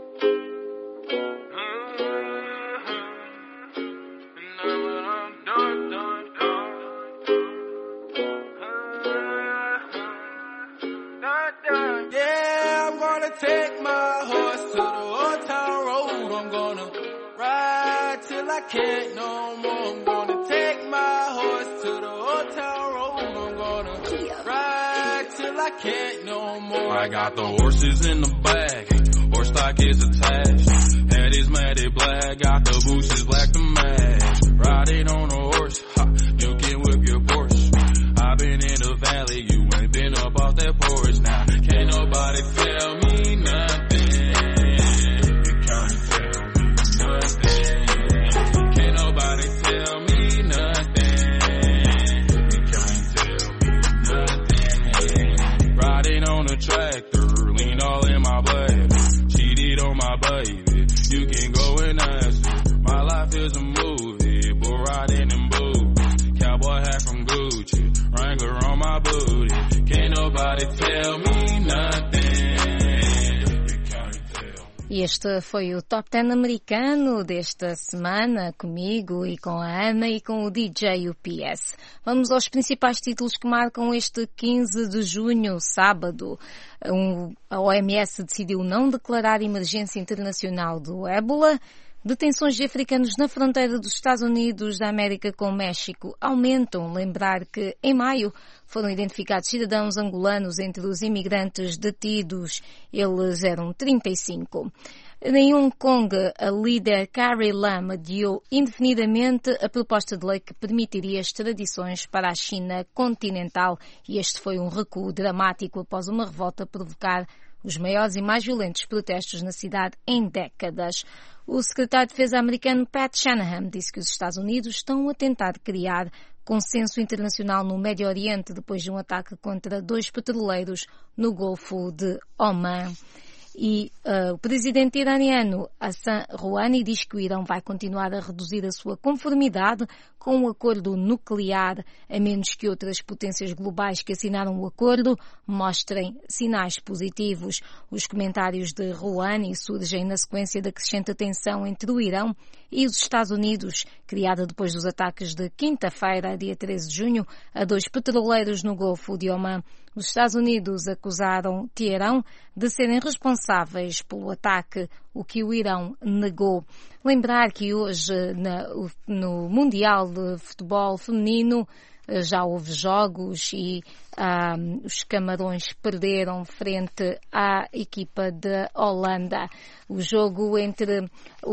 Take my horse to the old town road. I'm gonna ride till I can't no more. I'm gonna take my horse to the old town road. I'm gonna ride till I can't no more. I got the horses in the bag, horse stock is attached. Head is matted black, got the bushes black to match. Riding on a horse, ha, you can whip your Porsche. I've been in the valley, you ain't been up off that porch. Now can't nobody tell me nothing. You can't tell me nothing. Can't nobody tell me nothing. You can't tell me nothing. Riding on a tractor, lean all in my blood. Cheated on my baby. You can go and ask her. My life is a movie, bull riding in boots. Cowboy hat from Gucci, Wrangler on my booty. Can't nobody tell me nothing. E este foi o Top dez americano desta semana, comigo e com a Ana e com o D J U P S. Vamos aos principais títulos que marcam este quinze de junho, sábado. Um, a O M S decidiu não declarar emergência internacional do ébola. Detenções de africanos na fronteira dos Estados Unidos da América com o México aumentam. Lembrar que, em maio, foram identificados cidadãos angolanos entre os imigrantes detidos. Eles eram trinta e cinco. Em Hong Kong, a líder Carrie Lam adiou indefinidamente a proposta de lei que permitiria extradições para a China continental. E este foi um recuo dramático após uma revolta provocar os maiores e mais violentos protestos na cidade em décadas. O secretário de Defesa americano Pat Shanahan disse que os Estados Unidos estão a tentar criar consenso internacional no Médio Oriente depois de um ataque contra dois petroleiros no Golfo de Oman. E uh, o presidente iraniano Hassan Rouhani diz que o Irão vai continuar a reduzir a sua conformidade com o acordo nuclear, a menos que outras potências globais que assinaram o acordo mostrem sinais positivos. Os comentários de Rouhani surgem na sequência da crescente tensão entre o Irão e os Estados Unidos, criada depois dos ataques de quinta-feira, dia treze de junho, a dois petroleiros no Golfo de Oman. Os Estados Unidos acusaram Teherão de serem responsáveis pelo ataque, o que o Irão negou. Lembrar que hoje, na, no Mundial de Futebol Feminino, já houve jogos e um, os Camarões perderam frente à equipa da Holanda. O jogo entre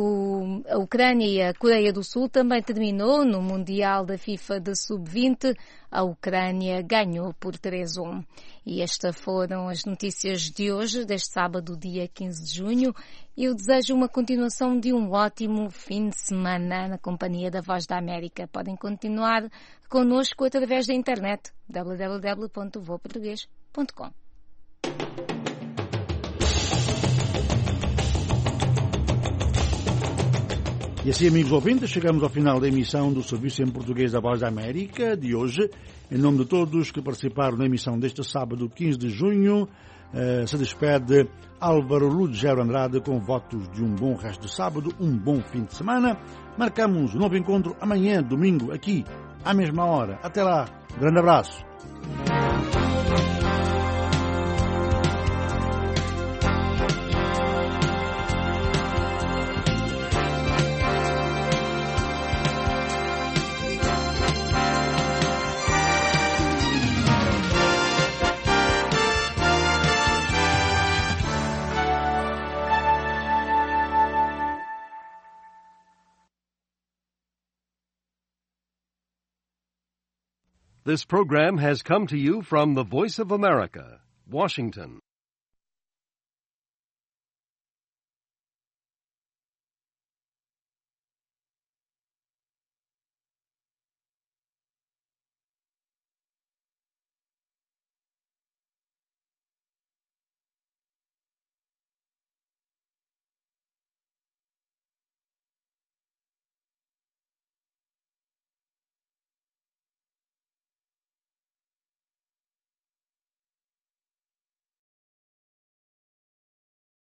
o, a Ucrânia e a Coreia do Sul também terminou no Mundial da FIFA de sub vinte. A Ucrânia ganhou por três a um. E estas foram as notícias de hoje, deste sábado, dia quinze de junho. Eu desejo uma continuação de um ótimo fim de semana na companhia da Voz da América. Podem continuar connosco através da internet, w w w ponto voa português ponto com. E assim, amigos ouvintes, chegamos ao final da emissão do Serviço em Português da Voz da América de hoje. Em nome de todos que participaram na emissão deste sábado, quinze de junho, eh, se despede Álvaro Lugero Andrade com votos de um bom resto de sábado, um bom fim de semana. Marcamos um novo encontro amanhã, domingo, aqui, à mesma hora. Até lá. Grande abraço. This program has come to you from the Voice of America, Washington.